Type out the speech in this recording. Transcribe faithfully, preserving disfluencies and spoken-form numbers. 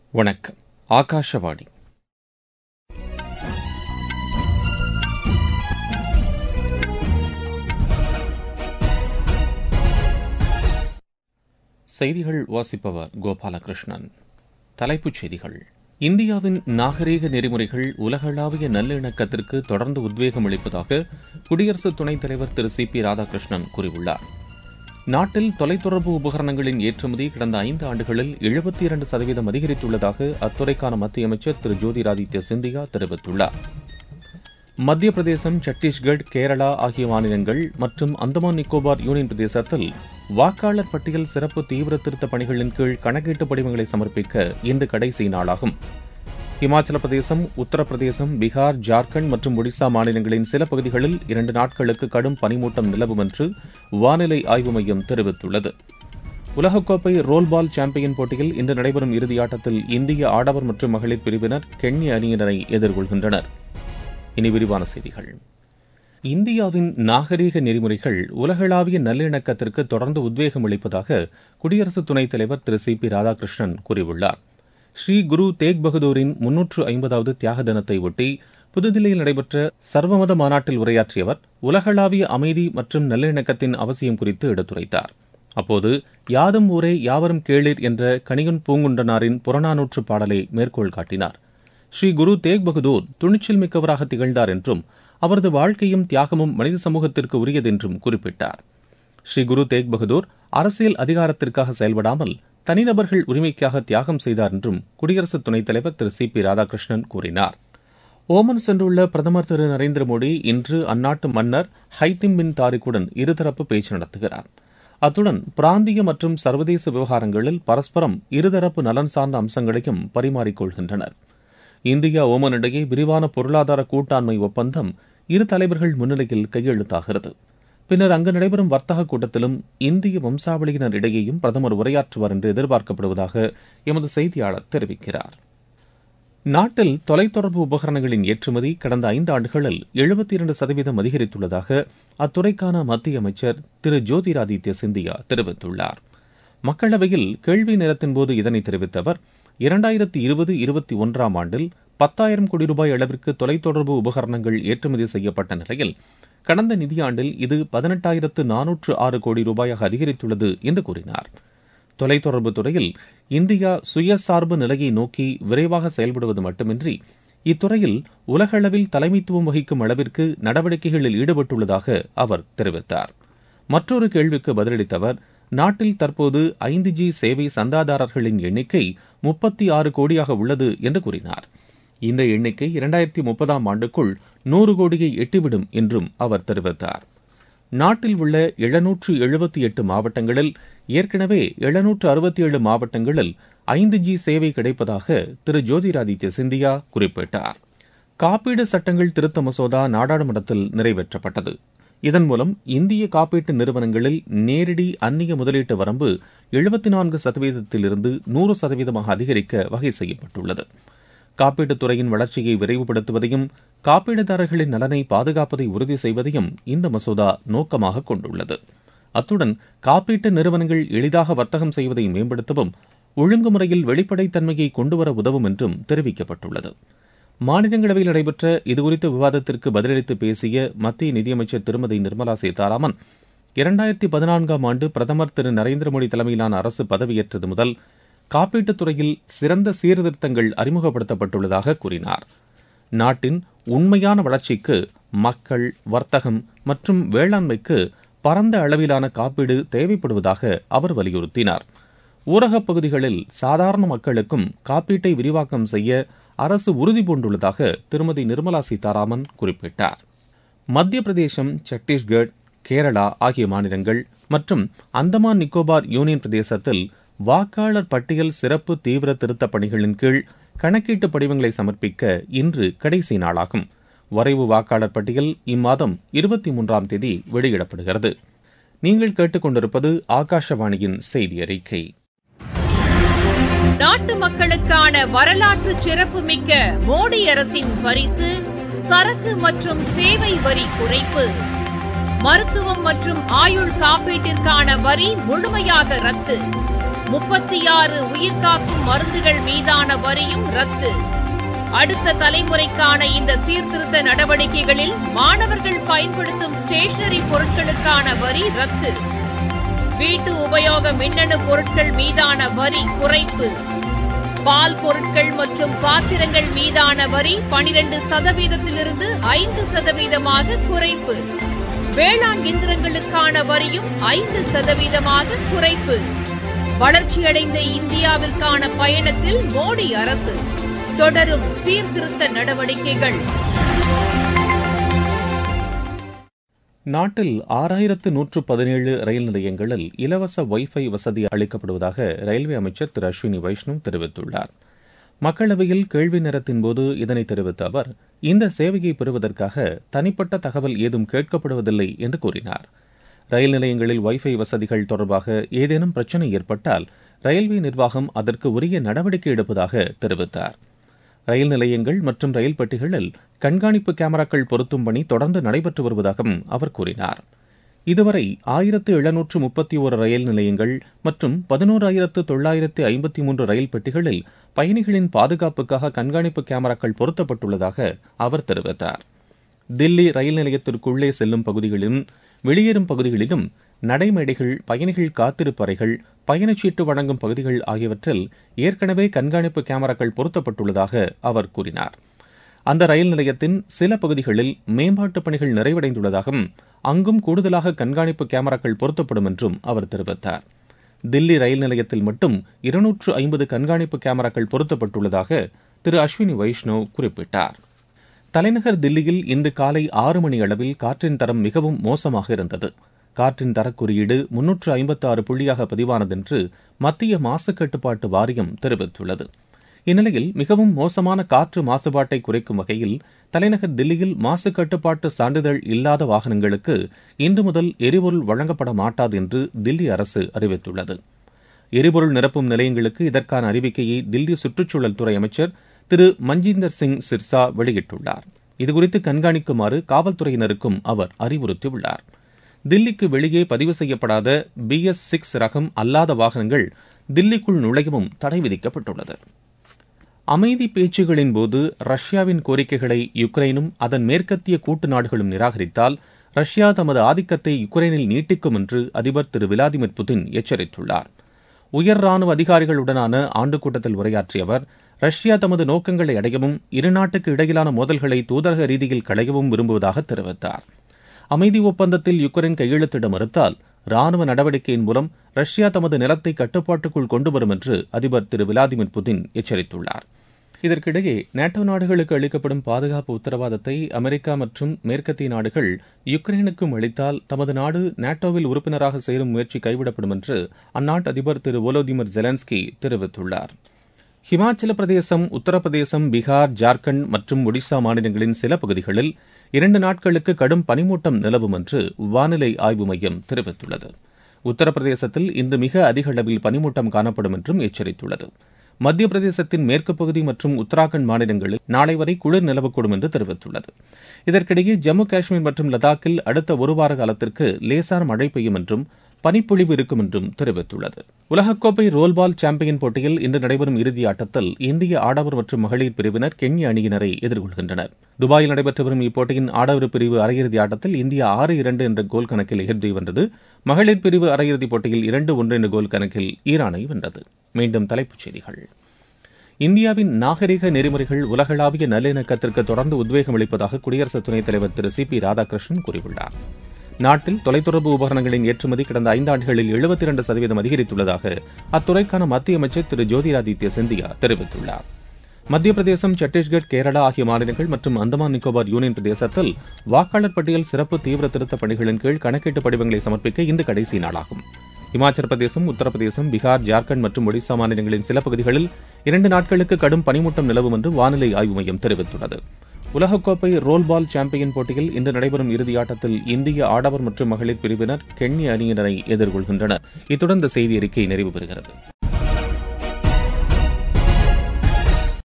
வணக்கம். ஆகாஷவாணி. செய்திகள் வாசிப்பவர் கோபாலகிருஷ்ணன். தலைப்புச் செய்திகள். இந்தியாவின் நாகரீக நெறிமுறைகள் உலகளாவிய நல்லிணக்கத்திற்கு தொடர்ந்து உத்வேகம் அளிப்பதாக குடியரசு துணைத் தலைவர் திரு சி பி ராதாகிருஷ்ணன் கூறியுள்ளார். நாட்டில் தொலைத்தொடர்பு உபகரணங்களின் ஏற்றுமதி கடந்த ஐந்து ஆண்டுகளில் எழுபத்தி இரண்டு சதவீதம் அதிகரித்துள்ளதாக அத்துறைக்கான மத்திய அமைச்சர் திரு ஜோதிராதித்ய சிந்தியா தெரிவித்துள்ளார். மத்திய பிரதேசம், சத்தீஸ்கர், கேரளா ஆகிய மாநிலங்கள் மற்றும் அந்தமான் நிக்கோபார் யூனியன் பிரதேசத்தில் வாக்காளர் பட்டியல் சிறப்பு தீவிர திருத்த பணிகளின் கீழ் கணக்கீட்டு படிவங்களை சமர்ப்பிக்க இன்று கடைசி நாளாகும். இமாச்சல பிரதேசம், உத்தரப்பிரதேசம், பீகார், ஜார்க்கண்ட் மற்றும் ஒடிசா மாநிலங்களின் சில பகுதிகளில் இரண்டு நாட்களுக்கு கடும் பனிமூட்டம் நிலவும் என்று வானிலை ஆய்வு மையம் தெரிவித்துள்ளது. உலகக்கோப்பை ரோல்பால் சாம்பியன் போட்டியில் இன்று நடைபெறும் இறுதியாட்டத்தில் இந்திய ஆடவர் மற்றும் மகளிர் பிரிவினர் கென்ய அணியினரை எதிர்கொள்கின்றனர். இனி விரிவான செய்திகள். இந்தியாவின் நாகரீக நெறிமுறைகள் உலகளாவிய நல்லிணக்கத்திற்கு தொடர்ந்து உத்வேகம் அளிப்பதாக குடியரசு துணைத் தலைவர் திரு சி பி ராதாகிருஷ்ணன் கூறியுள்ளார். ஸ்ரீ குரு தேக் பகதூரின் முன்னூற்று ஐம்பதாவது தியாக தினத்தை ஒட்டி புதுதில்லியில் நடைபெற்ற சர்வமத மாநாட்டில் உரையாற்றிய அவர் உலகளாவிய அமைதி மற்றும் நல்லிணக்கத்தின் அவசியம் குறித்து எடுத்துரைத்தார். அப்போது யாதும் ஊரே யாவரும் கேளீர் என்ற கணியன் பூங்குன்றனாரின் புறநானூற்று பாடலை மேற்கோள் காட்டினார். ஸ்ரீ குரு தேக் பகதூர் துணிச்சல் மிக்கவராக திகழ்ந்தார் என்றும் அவரது வாழ்க்கையும் தியாகமும் மனித சமூகத்திற்கு உரியதென்றும் குறிப்பிட்டார். ஸ்ரீ குரு தேக் பகதூர் அரசியல் அதிகாரத்திற்காக செயல்படாமல் தனிநபர்கள் உரிமைக்காக தியாகம் செய்தார் என்றும் குடியரசு துணைத் தலைவர் திரு சி பி ராதாகிருஷ்ணன் கூறினார். ஓமன் சென்றுள்ள பிரதமர் திரு நரேந்திர மோடி இன்று அந்நாட்டு மன்னர் ஹைத்திம் பின் தாரிக்குடன் இருதரப்பு பேச்சு நடத்துகிறார். அத்துடன் பிராந்திய மற்றும் சர்வதேச விவகாரங்களில் பரஸ்பரம் இருதரப்பு நலன் சார்ந்த அம்சங்களையும் பரிமாறிக்கொள்கின்றனர். இந்தியா ஓமன் இடையே விரிவான பொருளாதார கூட்டாண்மை ஒப்பந்தம் இரு தலைவர்கள் முன்னிலையில் கையெழுத்தாகிறது. பின்னர் அங்கு நடைபெறும் வர்த்தக கூட்டத்திலும் இந்திய வம்சாவளியினர் இடையேயும் பிரதமர் உரையாற்றுவார் என்று எதிர்பார்க்கப்படுவதாக எமது செய்தியாளர் தெரிவிக்கிறார். நாட்டில் தொலைத்தொடர்பு உபகரணங்களின் ஏற்றுமதி கடந்த ஐந்து ஆண்டுகளில் எழுபத்தி இரண்டு சதவீதம் அதிகரித்துள்ளதாக அத்துறைக்கான மத்திய அமைச்சர் திரு ஜோதிராதித்ய சிந்தியா தெரிவித்துள்ளார். மக்களவையில் கேள்வி நேரத்தின்போது இதனை தெரிவித்த அவர், இரண்டாயிரத்தி இருபது இருபத்தி ஒன்றாம் ஆண்டில் பத்தாயிரம் கோடி ரூபாய் அளவிற்கு தொலைத்தொடர்பு உபகரணங்கள் ஏற்றுமதி செய்யப்பட்ட நிலையில் கடந்த நிதியாண்டில் இது பதினெட்டாயிரத்து நானூற்று ஆறு கோடி ரூபாயாக அதிகரித்துள்ளது என்று கூறினார். தொலைத்தொடர்பு துறையில் இந்தியா சுயசார்பு நிலையை நோக்கி விரைவாக செயல்படுவது மட்டுமின்றி இத்துறையில் உலகளவில் தலைமைத்துவம் வகிக்கும் அளவிற்கு நடவடிக்கைகளில் ஈடுபட்டுள்ளதாக அவர் தெரிவித்தார். மற்றொரு கேள்விக்கு பதிலளித்த அவர், நாட்டில் தற்போது ஐந்து ஜி சேவை சந்தாதாரர்களின் எண்ணிக்கை முப்பத்தி ஆறு கோடியாக உள்ளது என்று கூறினார். இந்த எண்ணிக்கை இரண்டாயிரத்தி முப்பதாம் ஆண்டுக்குள் நூறு கோடியை எட்டிவிடும் என்றும் அவர் தெரிவித்தார். நாட்டில் உள்ள எழுநூற்று எழுபத்தி எட்டு மாவட்டங்களில் ஏற்கனவே எழுநூற்று அறுபத்தி ஏழு மாவட்டங்களில் ஐந்து ஜி சேவை கிடைப்பதாக திரு ஜோதிராதித்ய சிந்தியா குறிப்பிட்டார். காப்பீடு சட்டங்கள் திருத்த மசோதா நாடாளுமன்றத்தில் நிறைவேற்றப்பட்டது. இதன் மூலம் இந்திய காப்பீட்டு நிறுவனங்களில் நேரடி அந்நிய முதலீட்டு வரம்பு எழுபத்தி நான்கு சதவீதத்திலிருந்து நூறு சதவீதமாக அதிகரிக்க வகை செய்யப்பட்டுள்ளது. காப்பீட்டுத் துறையின் வளர்ச்சியை விரைவுபடுத்துவதையும் காப்பீடுதாரர்களின் நலனை பாதுகாப்பதை உறுதி செய்வதையும் இந்த மசோதா நோக்கமாக கொண்டுள்ளது. அத்துடன் காப்பீட்டு நிறுவனங்கள் எளிதாக வர்த்தகம் செய்வதை மேம்படுத்தவும் ஒழுங்குமுறையில் வெளிப்படைத்தன்மையை கொண்டுவர உதவும் என்றும் தெரிவிக்கப்பட்டுள்ளது. மாநிலங்களவையில் நடைபெற்ற இதுகுறித்த விவாதத்திற்கு பதிலளித்து பேசிய மத்திய நிதியமைச்சர் திருமதி நிர்மலா சீதாராமன், இரண்டாயிரத்தி பதினான்காம் ஆண்டு பிரதமர் திரு நரேந்திர மோடி தலைமையிலான அரசு பதவியேற்றது முதல் காப்பீட்டுத் துறையில் சிறந்த சீர்திருத்தங்கள் அறிமுகப்படுத்தப்பட்டுள்ளதாக கூறினார். நாட்டின் உண்மையான வளர்ச்சிக்கு மக்கள், வர்த்தகம் மற்றும் வேளாண்மைக்கு பரந்த அளவிலான காப்பீடு தேவைப்படுவதாக அவர் வலியுறுத்தினார். ஊரகப் பகுதிகளில் சாதாரண மக்களுக்கும் காப்பீட்டை விரிவாக்கம் செய்ய அரசு உறுதிபூண்டுள்ளதாக திருமதி நிர்மலா சீதாராமன் குறிப்பிட்டார். மத்திய பிரதேசம், சத்தீஸ்கர், கேரளா ஆகிய மாநிலங்கள் மற்றும் அந்தமான் நிக்கோபார் யூனியன் பிரதேசத்தில் வாக்காளர் பட்டியல் சிறப்பு தீவிர திருத்தப் பணிகளின் கீழ் கணக்கீட்டு படிவங்களை சமர்ப்பிக்க இன்று கடைசி நாளாகும். வரைவு வாக்காளர் பட்டியல் இம்மாதம் இருபத்தி மூன்றாம் தேதி வெளியிடப்படுகிறது. நீங்கள் கேட்டுக் கொண்டிருப்பது ஆகாஷவாணியின் செய்தி அறிக்கை. நாட்டு மக்களுக்கான வரலாற்று சிறப்புமிக்க மோடி அரசின் பரிசு சரக்கு மற்றும் சேவை வரி குறைப்பு. மருத்துவம் மற்றும் ஆயுள் காப்பீட்டிற்கான வரி முழுமையாக ரத்து. முப்பத்தி ஆறு உயிர்காக்கும் மருந்துகள் மீதான வரியும் ரத்து. அடுத்த தலைமுறைக்கான இந்த சீர்திருத்த நடவடிக்கைகளில் மாணவர்கள் பயன்படுத்தும் ஸ்டேஷனரி பொருட்களுக்கான வரி ரத்து. வீட்டு உபயோக மின்னணு பொருட்கள் மீதான வரி குறைப்பு. பால் பொருட்கள் மற்றும் பாத்திரங்கள் மீதான வரி பனிரண்டு சதவீதத்திலிருந்து ஐந்து சதவீதமாக குறைப்பு. வேளாண் இயந்திரங்களுக்கான வரியும் ஐந்து சதவீதமாக குறைப்பு. வளர்ச்சியடைந்த இந்தியாவிற்கான பயணத்தில் மோடி அரசு தொடரும் சீர்திருத்த நடவடிக்கைகள். நாட்டில் ஆறாயிரத்து நூற்று பதினேழு ரயில் நிலையங்களில் இலவச வைஃபை வசதி அளிக்கப்படுவதாக ரயில்வே அமைச்சர் திரு அஸ்வினி வைஷ்ணவ் தெரிவித்துள்ளார். மக்களவையில் கேள்வி நேரத்தின்போது இதனை தெரிவித்த அவர், இந்த சேவையை பெறுவதற்காக தனிப்பட்ட தகவல் ஏதும் கேட்கப்படுவதில்லை என்று கூறினார். ரயில் நிலையங்களில் வைஃபை வசதிகள் தொடர்பாக ஏதேனும் பிரச்சினை ஏற்பட்டால் ரயில்வே நிர்வாகம் அதற்கு உரிய நடவடிக்கை எடுப்பதாக தெரிவித்தார். ரயில் நிலையங்கள் மற்றும் ரயில் பெட்டிகளில் கண்காணிப்பு கேமராக்கள் பொருத்தும் பணி தொடர்ந்து நடைபெற்று வருவதாகவும் அவர் கூறினார். இதுவரை ஆயிரத்து எழுநூற்று முப்பத்தி ஒரு ரயில் நிலையங்கள் மற்றும் பதினோராயிரத்து தொள்ளாயிரத்து ஐம்பத்தி மூன்று ரயில் பெட்டிகளில் பயணிகளின் பாதுகாப்புக்காக கண்காணிப்பு கேமராக்கள் பொருத்தப்பட்டுள்ளதாக அவர் தெரிவித்தார். தில்லி ரயில் நிலையத்திற்குள்ளே செல்லும் பகுதிகளிலும் வெளியேறும் பகுதிகளிலும் நடைமேடைகள், பயணிகள் காத்திருப்பு அறைகள், பயணச்சீட்டு வழங்கும் பகுதிகள் ஆகியவற்றில் ஏற்கனவே கண்காணிப்பு கேமராக்கள் பொருத்தப்பட்டுள்ளதாக அவர் கூறினார். அந்த ரயில் நிலையத்தின் சில பகுதிகளில் மேம்பாட்டுப் பணிகள் நிறைவடைந்துள்ளதாகவும் அங்கும் கூடுதலாக கண்காணிப்பு கேமராக்கள் பொருத்தப்படும் என்றும் அவர் தெரிவித்தார். தில்லி ரயில் நிலையத்தில் மட்டும் இருநூற்று ஐம்பது கண்காணிப்பு கேமராக்கள் பொருத்தப்பட்டுள்ளதாக திரு அஸ்வினி வைஷ்ணவ் குறிப்பிட்டார். தலைநகர் தில்லியில் இன்று காலை ஆறு மணி அளவில் காற்றின் தரம் மிகவும் மோசமாக இருந்தது. காற்றின் தரக்குறியீடு முன்னூற்று ஐம்பத்தி ஆறு புள்ளியாக பதிவானதென்று மத்திய மாசு கட்டுப்பாட்டு வாரியம் தெரிவித்துள்ளது. இந்நிலையில் மிகவும் மோசமான காற்று மாசுபாட்டை குறைக்கும் வகையில் தலைநகர் தில்லியில் மாசு கட்டுப்பாட்டு சான்றிதழ் இல்லாத வாகனங்களுக்கு இன்று முதல் எரிபொருள் வழங்கப்பட மாட்டாது என்று தில்லி அரசு அறிவித்துள்ளது. எரிபொருள் நிரப்பும் நிலையங்களுக்கு இதற்கான அறிவிக்கையை தில்லி சுற்றுச்சூழல் துறை அமைச்சர் திரு மஞ்சிந்தர் சிங் சிர்சா வெளியிட்டுள்ளார். இதுகுறித்து கண்காணிக்குமாறு காவல்துறையினருக்கும் அவர் அறிவுறுத்தியுள்ளார். தில்லிக்கு வெளியே பதிவு செய்யப்படாத பி எஸ் சிக்ஸ் ரகம் அல்லாத வாகனங்கள் தில்லிக்குள் நுழையவும் தடை விதிக்கப்பட்டுள்ளது. அமைதி பேச்சுகளின் போது ரஷ்யாவின் கோரிக்கைகளை யுக்ரைனும் அதன் மேற்கத்திய கூட்டு நாடுகளும் நிராகரித்தால் ரஷ்யா தமது ஆதிக்கத்தை யுக்ரைனில் நீட்டிக்கும் என்று அதிபர் திரு விளாடிமிர் புதின் எச்சரித்துள்ளார். உயர் ராணுவ அதிகாரிகளுடனான ஆண்டு கூட்டத்தில் உரையாற்றிய அவர், ரஷ்யா தமது நோக்கங்களை அடையவும் இருநாட்டுக்கு இடையிலான மோதல்களை தூதரக ரீதியில் களையவும் விரும்புவதாக தெரிவித்தார். அமைதி ஒப்பந்தத்தில் யுக்ரைன் கையெழுத்திட மறுத்தால் ராணுவ நடவடிக்கையின் மூலம் ரஷ்யா தமது நிலத்தை கட்டுப்பாட்டுக்குள் கொண்டுவரும் என்று அதிபர் திரு விளாடிமிர் புதின் எச்சரித்துள்ளார். இதற்கிடையே நேட்டோ நாடுகளுக்கு அளிக்கப்படும் பாதுகாப்பு உத்தரவாதத்தை அமெரிக்கா மற்றும் மேற்கத்திய நாடுகள் யுக்ரைனுக்கும் அளித்தால் தமது நாடு நேட்டோவில் உறுப்பினராக சேரும் முயற்சி கைவிடப்படும் என்று அந்நாட்டு அதிபர் திரு வோலோடிமிர் ஜெலன்ஸ்கி தெரிவித்துள்ளார். ஹிமாச்சல பிரதேசம், உத்தரப்பிரதேசம், பீகார், ஜார்க்கண்ட் மற்றும் ஒடிசா மாநிலங்களின் சில பகுதிகளில் இரண்டு நாட்களுக்கு கடும் பனிமூட்டம் நிலவும் என்று வானிலை ஆய்வு மையம் தெரிவித்துள்ளது. உத்தரப்பிரதேசத்தில் இன்று மிக அதிக அளவில் பனிமூட்டம் காணப்படும் என்றும் எச்சரித்துள்ளது. மத்திய பிரதேசத்தின் மேற்கு பகுதி மற்றும் உத்தராகண்ட் மாநிலங்களில் நாளை வரை குளிர் நிலவக்கூடும் என்று தெரிவித்துள்ளது. இதற்கிடையே ஜம்மு காஷ்மீர் மற்றும் லடாக்கில் அடுத்த ஒருவார காலத்திற்கு லேசான மழை பெய்யும் என்றும் பனிப்பொழிவு இருக்கும் என்றும் தெரிவித்துள்ளது. உலகக்கோப்பை ரோல்பால் சாம்பியன் போட்டியில் இன்று நடைபெறும் இறுதி ஆட்டத்தில் இந்திய ஆடவர் மற்றும் மகளிர் பிரிவினர் கென்யா அணியினரை எதிர்கொள்கின்றனர். துபாயில் நடைபெற்று வரும் இப்போட்டியின் ஆடவர் பிரிவு அரையிறுதி ஆட்டத்தில் இந்தியா ஆறு இரண்டு என்ற கோல் கணக்கில் எகிப்தை வென்றது. மகளிர் பிரிவு அரையிறுதிப் போட்டியில் இரண்டு ஒன்று என்ற கோல் கணக்கில் ஈரானை வென்றது. மீண்டும் தலைப்புச் செய்திகள். இந்தியாவின் நாகரிக நெறிமுறைகள் உலகளாவிய நல்லிணக்கத்திற்கு தொடர்ந்து உத்வேகம் அளிப்பதாக குடியரசு துணைத் தலைவர் திரு சி பி ராதாகிருஷ்ணன் கூறியுள்ளார். நாட்டில் தொலைத்தொடர்பு உபகரணங்களின் ஏற்றுமதி கடந்த ஐந்தாண்டுகளில் எழுபத்தி இரண்டு சதவீதம் அதிகரித்துள்ளதாக அத்துறைக்கான மத்திய அமைச்சர் திரு ஜோதிராதித்ய சிந்தியா தெரிவித்துள்ளார். மத்திய பிரதேசம், சத்தீஸ்கர், கேரளா ஆகிய மாநிலங்கள் மற்றும் அந்தமான் நிக்கோபார் யூனியன் பிரதேசத்தில் வாக்காளர் பட்டியல் சிறப்பு தீவிர திருத்தப் பணிகளின் கீழ் கணக்கீட்டு படிவங்களை சமர்ப்பிக்க இன்று கடைசி நாளாகும். இமாச்சல பிரதேசம், உத்தரப்பிரதேசம், பீகார், ஜார்க்கண்ட் மற்றும் ஒடிசா மாநிலங்களின் சில பகுதிகளில் இரண்டு நாட்களுக்கு கடும் பனிமூட்டம் நிலவும் என்று வானிலை ஆய்வு மையம் தெரிவித்துள்ளது. உலகக்கோப்பை ரோல்பால் சாம்பியன் போட்டியில் இன்று நடைபெறும் இறுதியாட்டத்தில் இந்திய ஆடவர் மற்றும் மகளிர் பிரிவினர் கென்யா அணியினரை எதிர்கொள்கின்றனர். இத்துடன் இந்த செய்தி அறிக்கை நிறைவு பெறுகிறது.